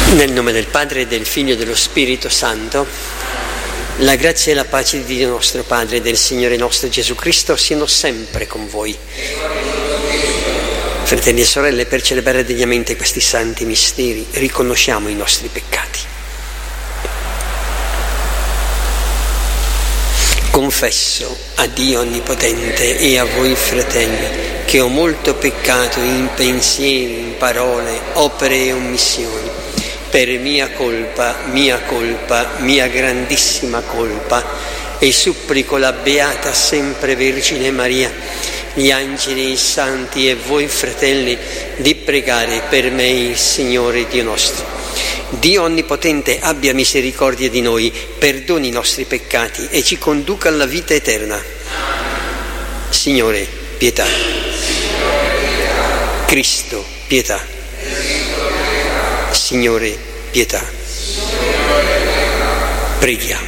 Nel nome del Padre, del Figlio e dello Spirito Santo, la grazia e la pace di Dio nostro Padre e del Signore nostro Gesù Cristo siano sempre con voi. Fratelli e sorelle, per celebrare degnamente questi santi misteri, riconosciamo i nostri peccati. Confesso a Dio Onnipotente e a voi, fratelli, che ho molto peccato in pensieri, in parole, opere e omissioni, per mia colpa, mia grandissima colpa, e supplico la Beata Sempre Vergine Maria, gli angeli e i santi e voi, fratelli, di pregare per me il Signore Dio nostro. Dio Onnipotente abbia misericordia di noi, perdoni i nostri peccati e ci conduca alla vita eterna. Signore, pietà. Cristo, pietà. Signore, pietà. Preghiamo.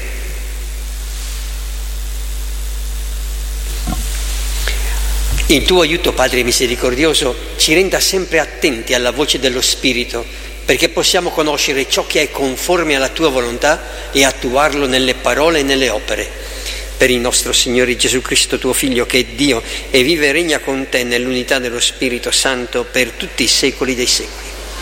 Il tuo aiuto, Padre misericordioso, ci renda sempre attenti alla voce dello Spirito, perché possiamo conoscere ciò che è conforme alla tua volontà e attuarlo nelle parole e nelle opere. Per il nostro Signore Gesù Cristo, tuo Figlio, che è Dio e vive e regna con te nell'unità dello Spirito Santo per tutti i secoli dei secoli.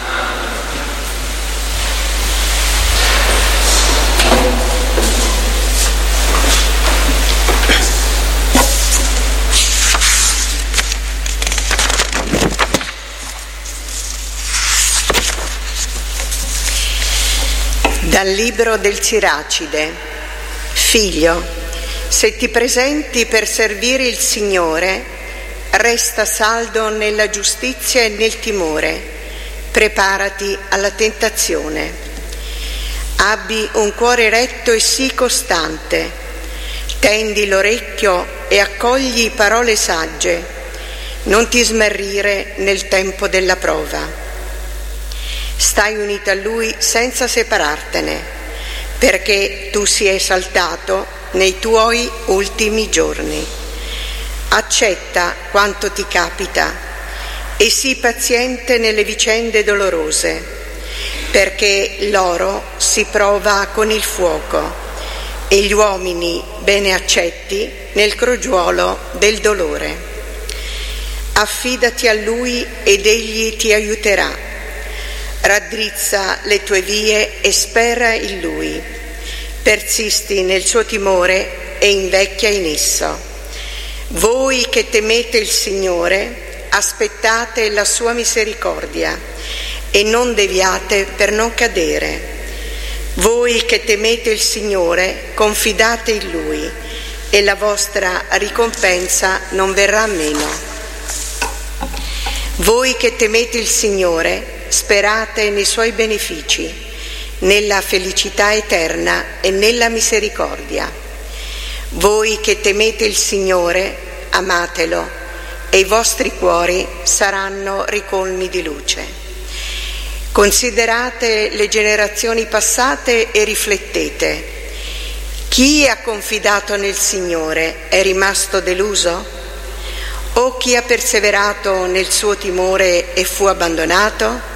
Dal libro del Siracide. Figlio, se ti presenti per servire il Signore, resta saldo nella giustizia e nel timore, preparati alla tentazione. Abbi un cuore retto e sii costante, tendi l'orecchio e accogli parole sagge, non ti smarrire nel tempo della prova. Stai unito a Lui senza separartene, perché tu sia esaltato nei tuoi ultimi giorni. Accetta quanto ti capita e sii paziente nelle vicende dolorose, perché l'oro si prova con il fuoco e gli uomini bene accetti nel crogiuolo del dolore. Affidati a Lui ed Egli ti aiuterà. Raddrizza le tue vie e spera in Lui. Persisti nel suo timore e invecchia in esso. Voi che temete il Signore, aspettate la sua misericordia e non deviate per non cadere. Voi che temete il Signore, confidate in Lui e la vostra ricompensa non verrà meno. Voi che temete il Signore, sperate nei suoi benefici, nella felicità eterna e nella misericordia. Voi che temete il Signore, amatelo e i vostri cuori saranno ricolmi di luce. Considerate le generazioni passate e riflettete. Chi ha confidato nel Signore è rimasto deluso? O chi ha perseverato nel suo timore e fu abbandonato?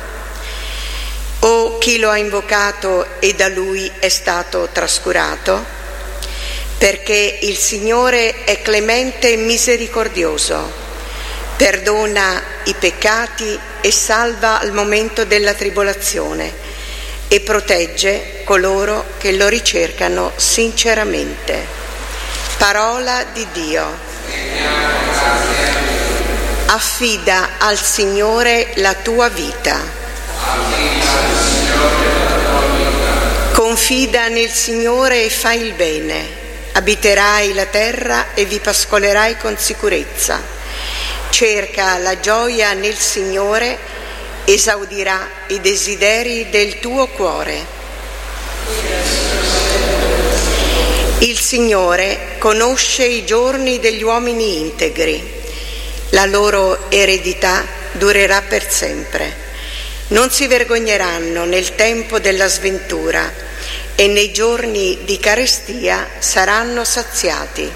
O chi lo ha invocato e da lui è stato trascurato? Perché il Signore è clemente e misericordioso, perdona i peccati e salva al momento della tribolazione e protegge coloro che lo ricercano sinceramente. Parola di Dio. Affida al Signore la tua vita. Confida nel Signore e fai il bene. Abiterai la terra e vi pascolerai con sicurezza. Cerca la gioia nel Signore, esaudirà i desideri del tuo cuore. Il Signore conosce i giorni degli uomini integri. La loro eredità durerà per sempre. Non si vergogneranno nel tempo della sventura e nei giorni di carestia saranno saziati.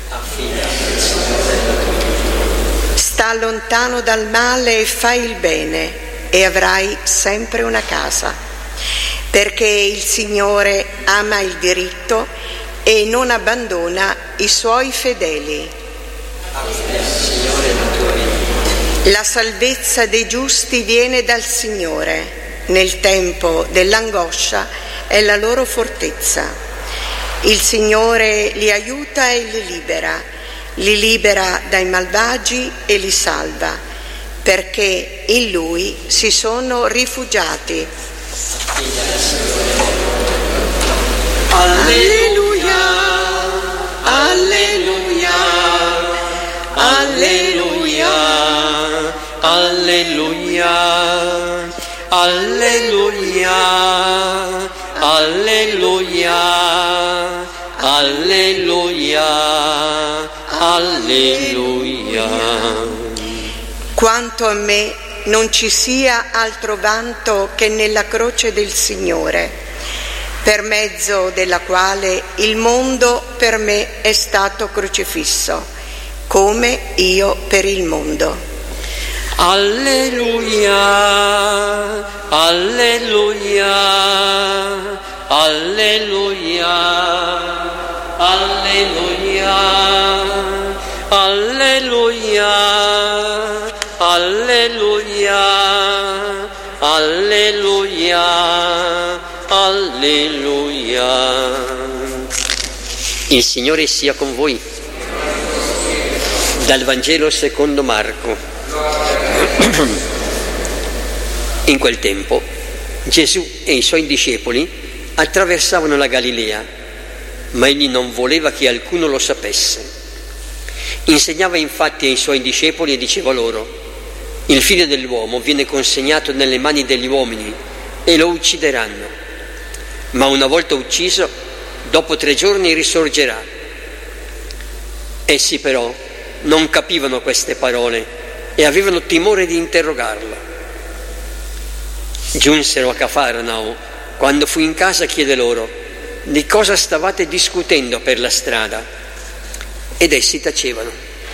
Sta lontano dal male e fai il bene e avrai sempre una casa. perché il Signore ama il diritto e non abbandona i suoi fedeli. La salvezza dei giusti viene dal Signore, nel tempo dell'angoscia è la loro fortezza. Il Signore li aiuta e li libera dai malvagi e li salva, perché in Lui si sono rifugiati. Alleluia, alleluia, alleluia, alleluia, alleluia, alleluia, alleluia, alleluia. Quanto a me, non ci sia altro vanto che nella croce del Signore, per mezzo della quale il mondo per me è stato crocifisso, come io per il mondo. Alleluia, alleluia, alleluia, alleluia, alleluia, alleluia, alleluia, alleluia. Il Signore sia con voi. Dal Vangelo secondo Marco. In quel tempo Gesù e i suoi discepoli attraversavano la Galilea, ma egli non voleva che alcuno lo sapesse. Insegnava infatti ai suoi discepoli e diceva loro: il Figlio dell'uomo viene consegnato nelle mani degli uomini e lo uccideranno, ma una volta ucciso, dopo 3 giorni risorgerà. Essi però non capivano queste parole e avevano timore di interrogarlo. Giunsero a Cafarnao. Quando fu in casa chiede loro: di cosa stavate discutendo per la strada? Ed essi tacevano.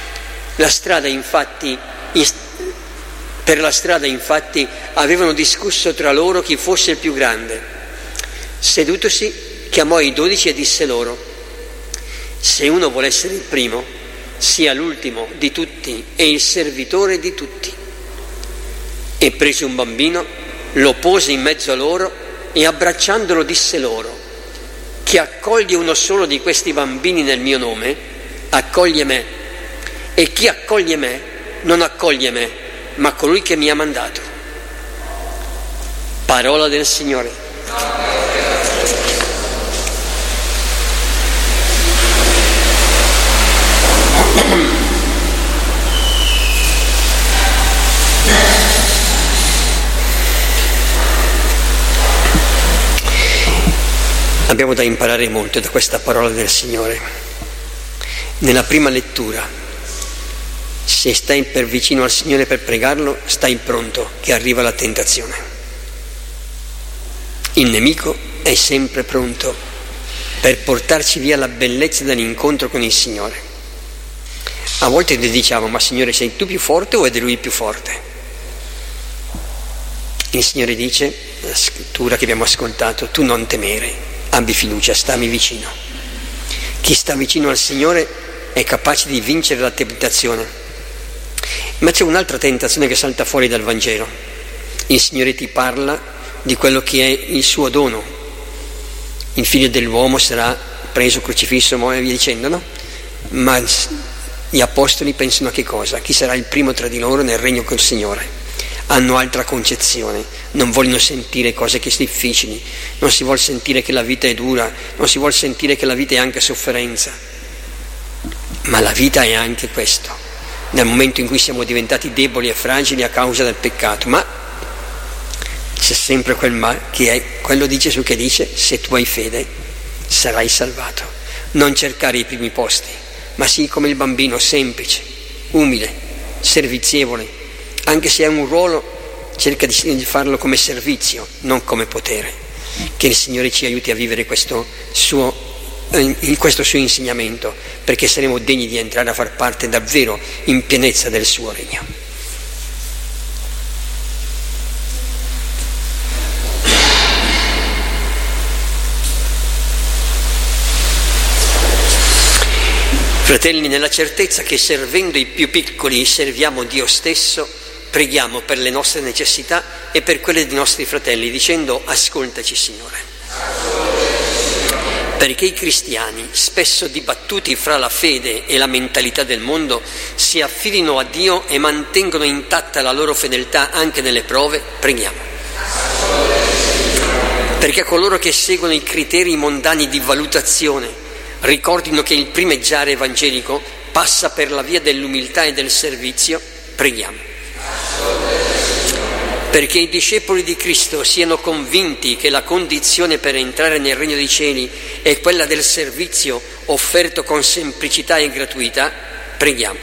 Per la strada infatti avevano discusso tra loro chi fosse il più grande. Sedutosi chiamò i 12 e disse loro: se uno vuole essere il primo, sia l'ultimo di tutti e il servitore di tutti. E preso un bambino, lo pose in mezzo a loro e abbracciandolo disse loro: chi accoglie uno solo di questi bambini nel mio nome, accoglie me, e chi accoglie me, non accoglie me, ma colui che mi ha mandato. Parola del Signore. Abbiamo da imparare molto da questa parola del Signore. Nella prima lettura, se stai per vicino al Signore per pregarlo, stai pronto che arriva la tentazione. Il nemico è sempre pronto per portarci via la bellezza dell'incontro con il Signore. A volte ti diciamo: ma Signore, sei tu più forte o è Lui più forte? Il Signore dice, la scrittura che abbiamo ascoltato: tu non temere, abbi fiducia, stammi vicino. Chi sta vicino al Signore è capace di vincere la tentazione. Ma c'è un'altra tentazione che salta fuori dal Vangelo. Il Signore ti parla di quello che è il suo dono. Il Figlio dell'uomo sarà preso, crocifisso e via dicendo, no? Ma gli apostoli pensano a che cosa? Chi sarà il primo tra di loro nel regno col Signore? Hanno altra concezione, non vogliono sentire cose che sono difficili, non si vuol sentire che la vita è dura, non si vuol sentire che la vita è anche sofferenza. Ma la vita è anche questo, nel momento in cui siamo diventati deboli e fragili a causa del peccato, ma c'è sempre quel ma che è quello di Gesù che dice: se tu hai fede sarai salvato. Non cercare i primi posti, ma sii come il bambino, semplice, umile, servizievole. Anche se è un ruolo, cerca di farlo come servizio, non come potere. Che il Signore ci aiuti a vivere questo suo insegnamento, perché saremo degni di entrare a far parte davvero in pienezza del suo regno. Fratelli, nella certezza che servendo i più piccoli serviamo Dio stesso, preghiamo per le nostre necessità e per quelle dei nostri fratelli, dicendo: ascoltaci, Signore. Perché i cristiani, spesso dibattuti fra la fede e la mentalità del mondo, si affidino a Dio e mantengono intatta la loro fedeltà anche nelle prove, preghiamo. Perché coloro che seguono i criteri mondani di valutazione ricordino che il primeggiare evangelico passa per la via dell'umiltà e del servizio, preghiamo. Perché i discepoli di Cristo siano convinti che la condizione per entrare nel regno dei cieli è quella del servizio offerto con semplicità e gratuità, preghiamo.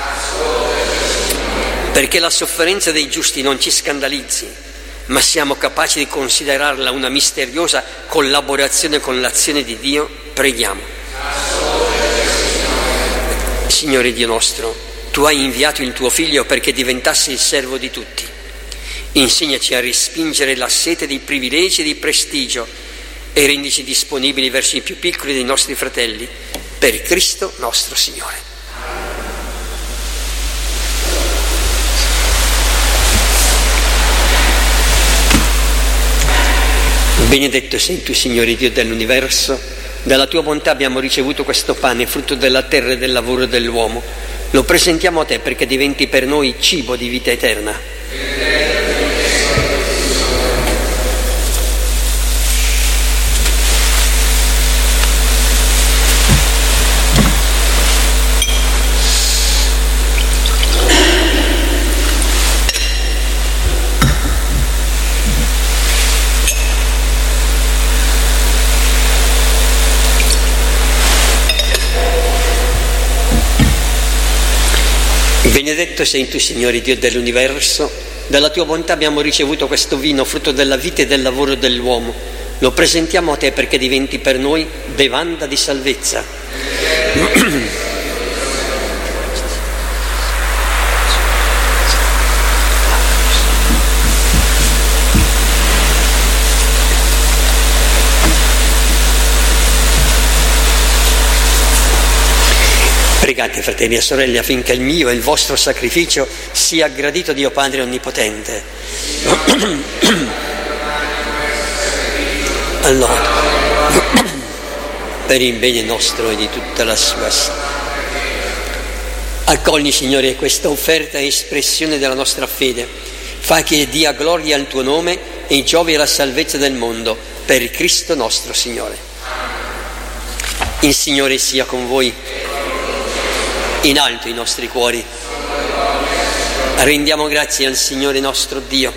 Perché la sofferenza dei giusti non ci scandalizzi, ma siamo capaci di considerarla una misteriosa collaborazione con l'azione di Dio, preghiamo. Signore Dio nostro, Tu hai inviato il Tuo Figlio perché diventasse il servo di tutti. Insegnaci a respingere la sete dei privilegi e di prestigio e rendici disponibili verso i più piccoli dei nostri fratelli, per Cristo nostro Signore. Benedetto sei Tu, Signore Dio dell'universo. Dalla Tua bontà abbiamo ricevuto questo pane, frutto della terra e del lavoro dell'uomo. Lo presentiamo a Te perché diventi per noi cibo di vita eterna. Benedetto sei Tu, Signore Dio dell'universo, dalla Tua bontà abbiamo ricevuto questo vino, frutto della vita e del lavoro dell'uomo. Lo presentiamo a Te perché diventi per noi bevanda di salvezza. Pregate, fratelli e sorelle, affinché il mio e il vostro sacrificio sia gradito a Dio Padre Onnipotente. Allora, per il bene nostro e di tutta la sua. Accogli, Signore, questa offerta e espressione della nostra fede. Fa che dia gloria al Tuo nome e giovi alla salvezza del mondo, per Cristo nostro Signore. Il Signore sia con voi. In alto i nostri cuori. Rendiamo grazie al Signore nostro Dio.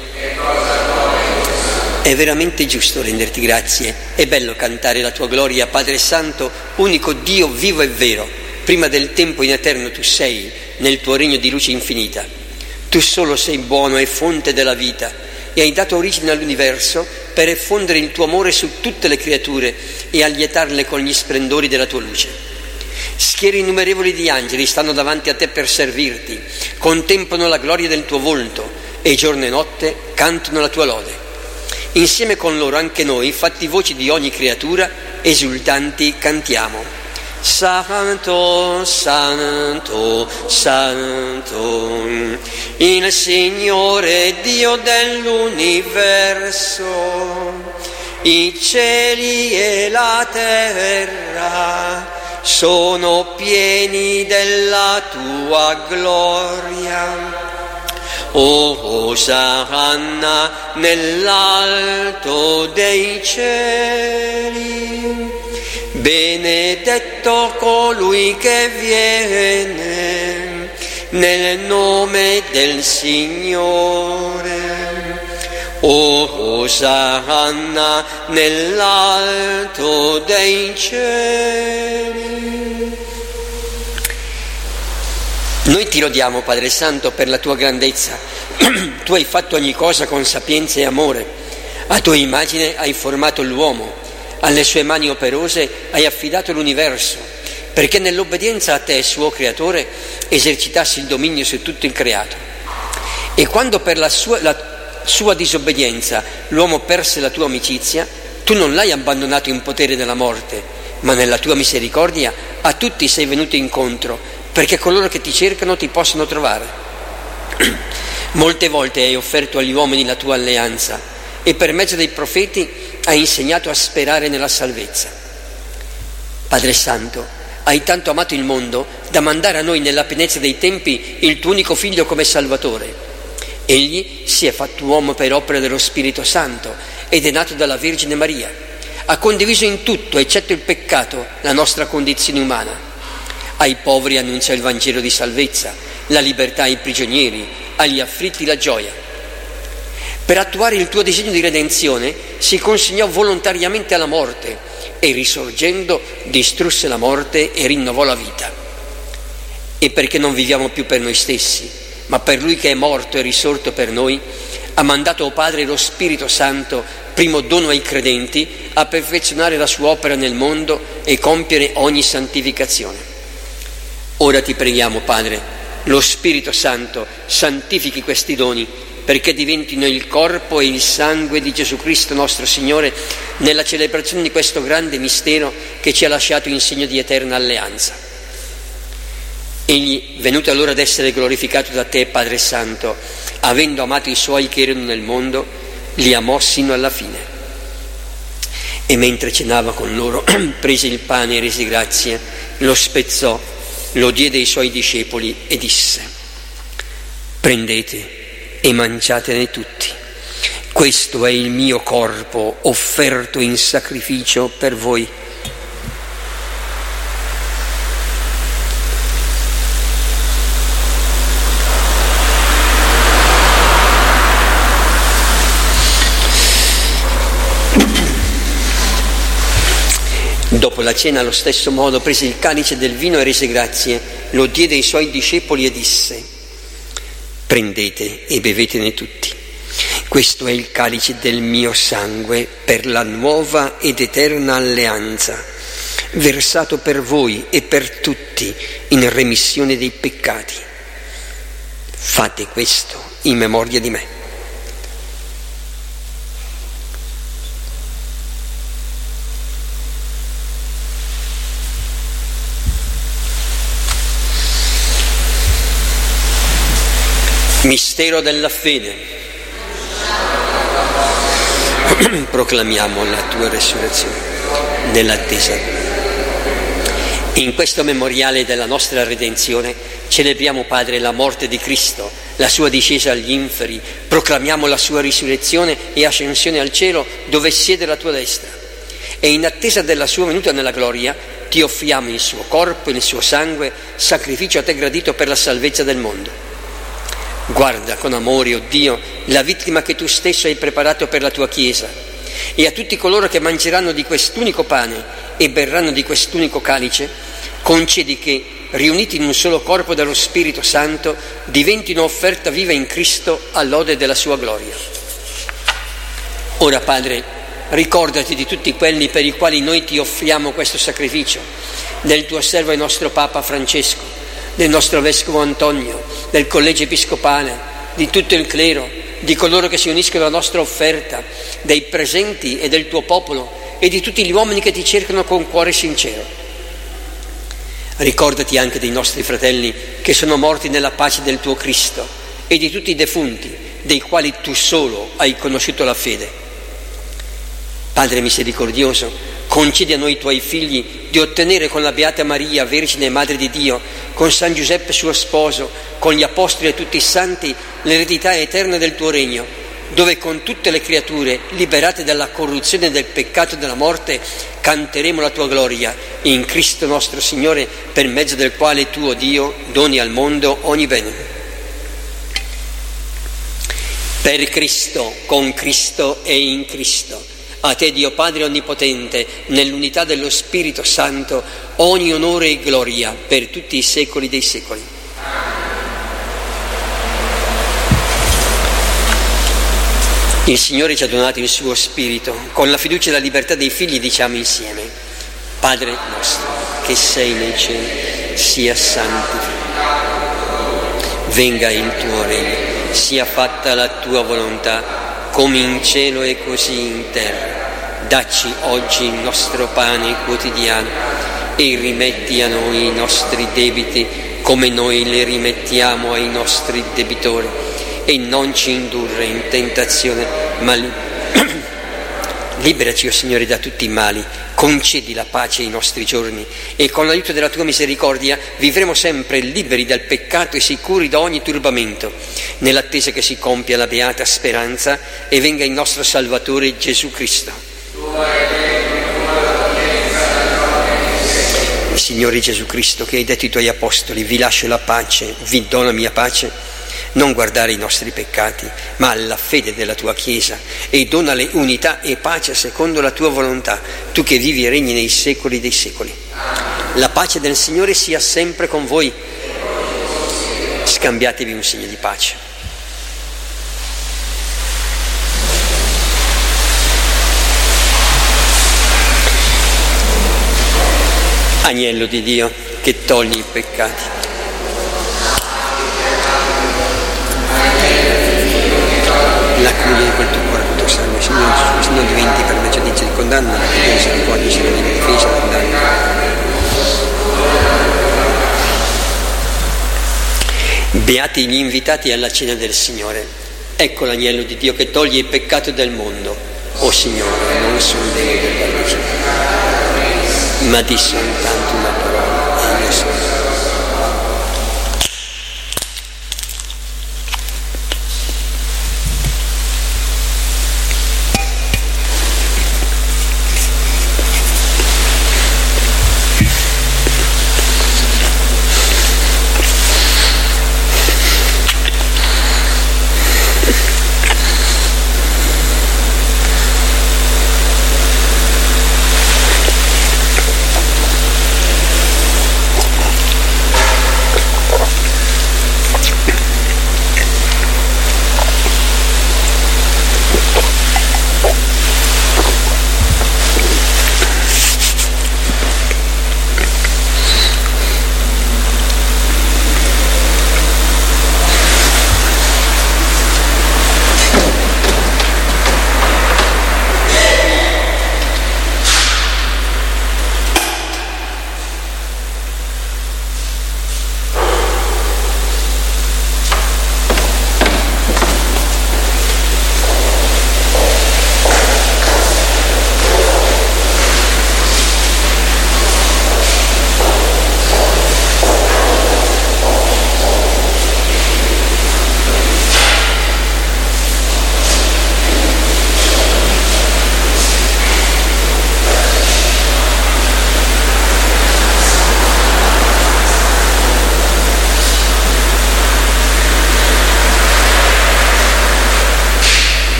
È veramente giusto renderti grazie. È bello cantare la Tua gloria, Padre Santo, unico Dio vivo e vero. Prima del tempo in eterno Tu sei, nel Tuo regno di luce infinita. Tu solo sei buono e fonte della vita e hai dato origine all'universo per effondere il Tuo amore su tutte le creature e allietarle con gli splendori della Tua luce. Schiere innumerevoli di angeli stanno davanti a Te per servirti, contemplano la gloria del Tuo volto e giorno e notte cantano la Tua lode. Insieme con loro anche noi, fatti voci di ogni creatura, esultanti cantiamo: Santo, Santo, Santo, il Signore Dio dell'universo, i cieli e la terra sono pieni della Tua gloria. Osanna nell'alto dei cieli, benedetto colui che viene nel nome del Signore. Osanna nell'alto dei cieli. Noi Ti lodiamo, Padre Santo, per la Tua grandezza. Tu hai fatto ogni cosa con sapienza e amore. A Tua immagine hai formato l'uomo. Alle sue mani operose hai affidato l'universo, perché nell'obbedienza a Te, suo Creatore, esercitassi il dominio su tutto il creato. E quando per la sua disobbedienza l'uomo perse la Tua amicizia, Tu non l'hai abbandonato in potere della morte, ma nella Tua misericordia A tutti sei venuto incontro, perché coloro che ti cercano ti possono trovare. Molte volte hai offerto agli uomini la tua alleanza e per mezzo dei profeti hai insegnato a sperare nella salvezza. Padre Santo, hai tanto amato il mondo da mandare a noi nella pienezza dei tempi il tuo unico Figlio come Salvatore. Egli si è fatto uomo per opera dello Spirito Santo ed è nato dalla Vergine Maria. Ha condiviso in tutto, eccetto il peccato, la nostra condizione umana. Ai poveri annuncia il Vangelo di salvezza, la libertà ai prigionieri, agli afflitti la gioia. Per attuare il tuo disegno di redenzione si consegnò volontariamente alla morte e risorgendo distrusse la morte e rinnovò la vita. E perché non viviamo più per noi stessi, ma per Lui che è morto e risorto per noi, ha mandato, o Padre, lo Spirito Santo, primo dono ai credenti, a perfezionare la sua opera nel mondo e compiere ogni santificazione. Ora ti preghiamo, Padre, lo Spirito Santo santifichi questi doni perché diventino il corpo e il sangue di Gesù Cristo nostro Signore nella celebrazione di questo grande mistero che ci ha lasciato in segno di eterna alleanza. Egli, venuto allora ad essere glorificato da te, Padre Santo, avendo amato i suoi che erano nel mondo, li amò sino alla fine. E mentre cenava con loro, prese il pane e rese grazie, lo spezzò, lo diede ai suoi discepoli e disse: prendete e mangiatene tutti. Questo è il mio corpo offerto in sacrificio per voi. Dopo la cena, allo stesso modo, prese il calice del vino e rese grazie, lo diede ai suoi discepoli e disse: prendete e bevetene tutti. Questo è il calice del mio sangue per la nuova ed eterna alleanza, versato per voi e per tutti in remissione dei peccati. Fate questo in memoria di me. Mistero della fede. Proclamiamo la tua resurrezione nell'attesa. In questo memoriale della nostra redenzione celebriamo, Padre, la morte di Cristo, la sua discesa agli inferi, proclamiamo la sua risurrezione e ascensione al cielo dove siede la tua destra. E in attesa della sua venuta nella gloria ti offriamo il suo corpo e il suo sangue, sacrificio a te gradito per la salvezza del mondo. Guarda con amore, o Dio, la vittima che tu stesso hai preparato per la tua Chiesa, e a tutti coloro che mangeranno di quest'unico pane e berranno di quest'unico calice, concedi che, riuniti in un solo corpo dallo Spirito Santo, diventino offerta viva in Cristo all'ode della sua gloria. Ora, Padre, ricordati di tutti quelli per i quali noi ti offriamo questo sacrificio, del tuo servo e nostro Papa Francesco, del nostro Vescovo Antonio, del Collegio Episcopale, di tutto il clero, di coloro che si uniscono alla nostra offerta, dei presenti e del tuo popolo e di tutti gli uomini che ti cercano con cuore sincero. Ricordati anche dei nostri fratelli che sono morti nella pace del tuo Cristo e di tutti i defunti, dei quali tu solo hai conosciuto la fede. Padre misericordioso, concedi a noi tuoi figli di ottenere con la Beata Maria, Vergine e Madre di Dio, con San Giuseppe suo sposo, con gli Apostoli e tutti i santi, l'eredità eterna del tuo regno, dove con tutte le creature, liberate dalla corruzione del peccato e della morte, canteremo la tua gloria in Cristo nostro Signore, per mezzo del quale tu, o Dio, doni al mondo ogni bene. Per Cristo, con Cristo e in Cristo, a te, Dio Padre Onnipotente, nell'unità dello Spirito Santo, ogni onore e gloria per tutti i secoli dei secoli. Il Signore ci ha donato il suo Spirito. Con la fiducia e la libertà dei figli diciamo insieme: Padre nostro, che sei nei cieli, sia santificato. Venga il tuo regno, sia fatta la tua volontà, come in cielo e così in terra. Dacci oggi il nostro pane quotidiano e rimetti a noi i nostri debiti come noi li rimettiamo ai nostri debitori, e non ci indurre in tentazione, ma liberaci, o Signore, da tutti i mali. Concedi la pace ai nostri giorni e con l'aiuto della tua misericordia vivremo sempre liberi dal peccato e sicuri da ogni turbamento, nell'attesa che si compia la beata speranza e venga il nostro Salvatore Gesù Cristo. Signore Gesù Cristo, che hai detto ai tuoi apostoli: vi lascio la pace, vi do la mia pace, non guardare i nostri peccati, ma alla fede della tua Chiesa, e donale unità e pace secondo la tua volontà, tu che vivi e regni nei secoli dei secoli. La pace del Signore sia sempre con voi. Scambiatevi un segno di pace. Agnello di Dio, che togli i peccati. La curia di quel tuo corpo, salve, Signore Gesù Cristo, non diventi per me giudizio di condanna, ma che tu misericordia sia la difesa del danno. Beati gli invitati alla cena del Signore. Ecco l'agnello di Dio che toglie il peccato del mondo. O Signore, non sono degno della luce, ma di soltanto una parola e io sono.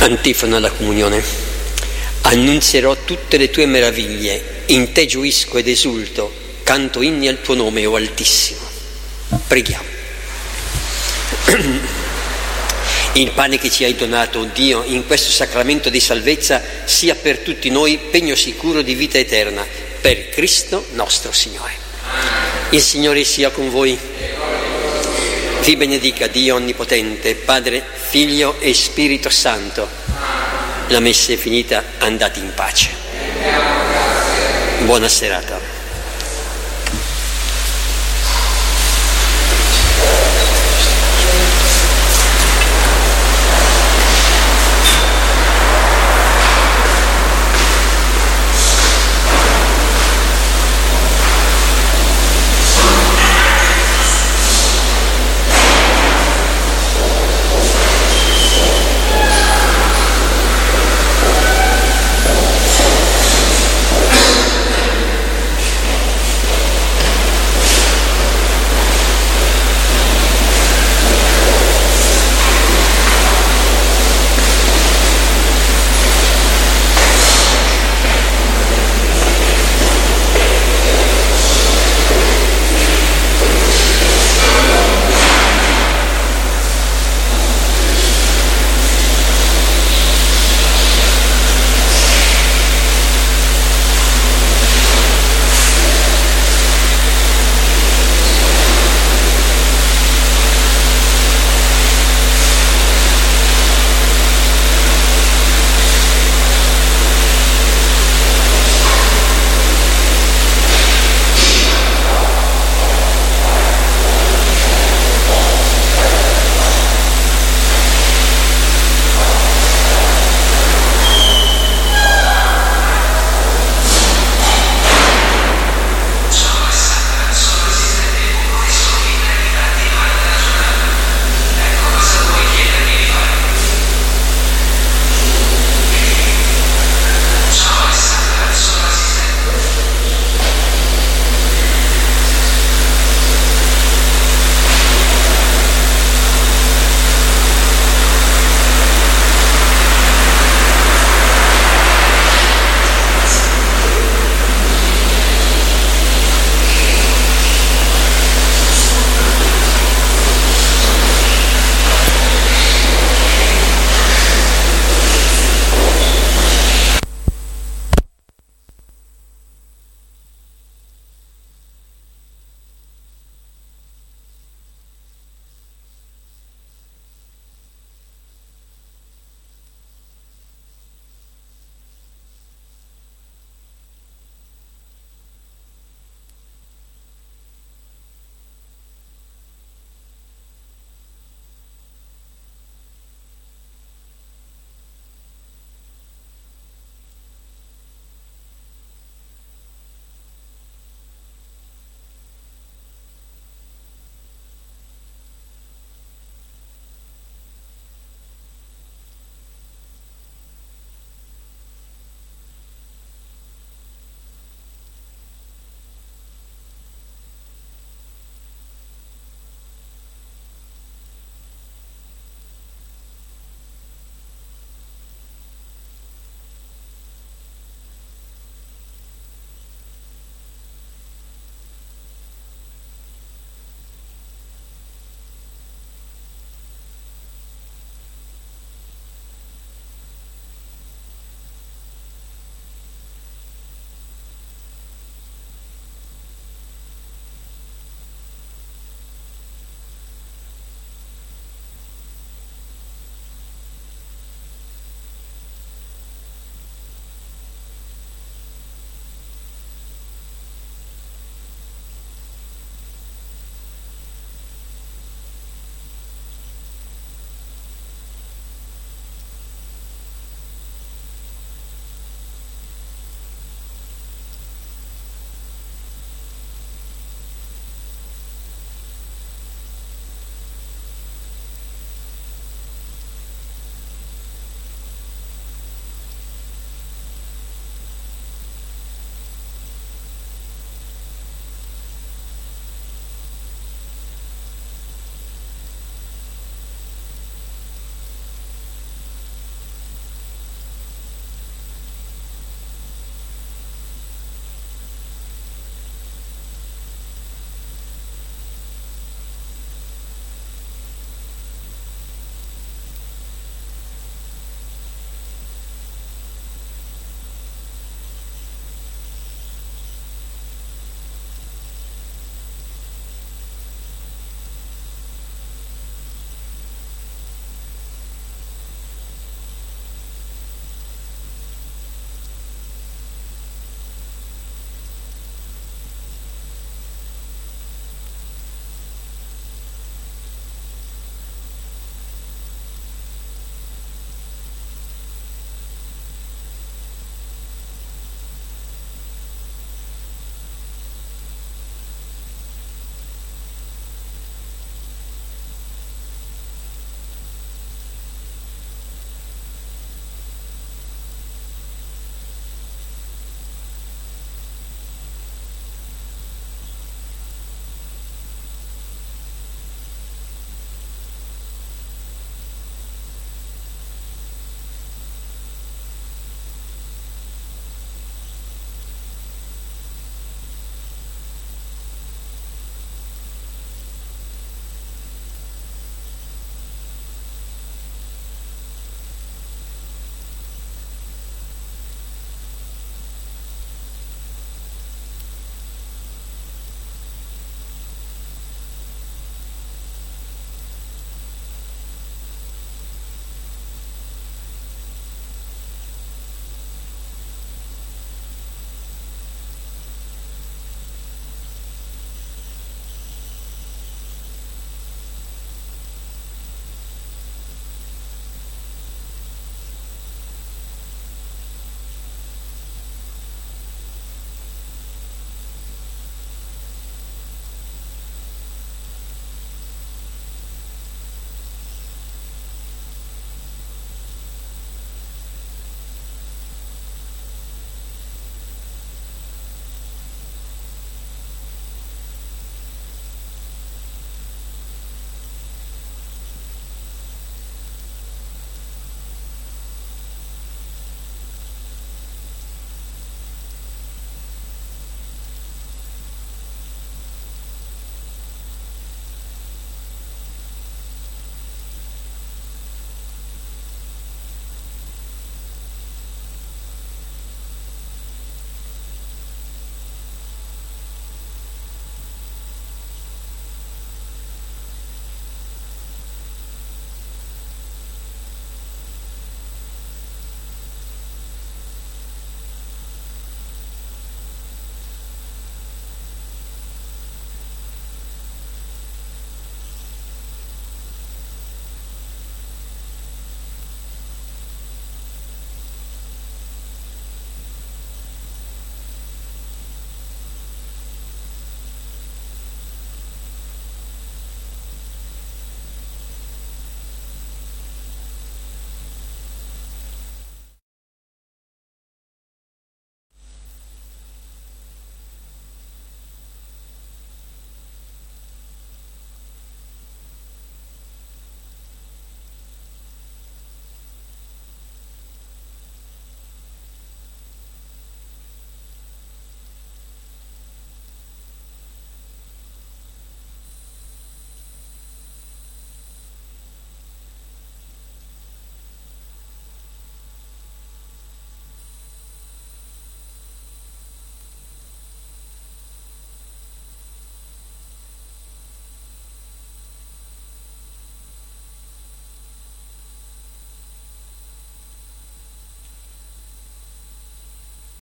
Antifona alla comunione. Annunzierò tutte le tue meraviglie, in te gioisco ed esulto, canto inni al tuo nome, o Altissimo. Preghiamo. Il pane che ci hai donato, o Dio, in questo sacramento di salvezza sia per tutti noi pegno sicuro di vita eterna, per Cristo nostro Signore. Il Signore sia con voi. Vi benedica Dio Onnipotente, Padre, Figlio e Spirito Santo. La messa è finita, andate in pace. Buona serata.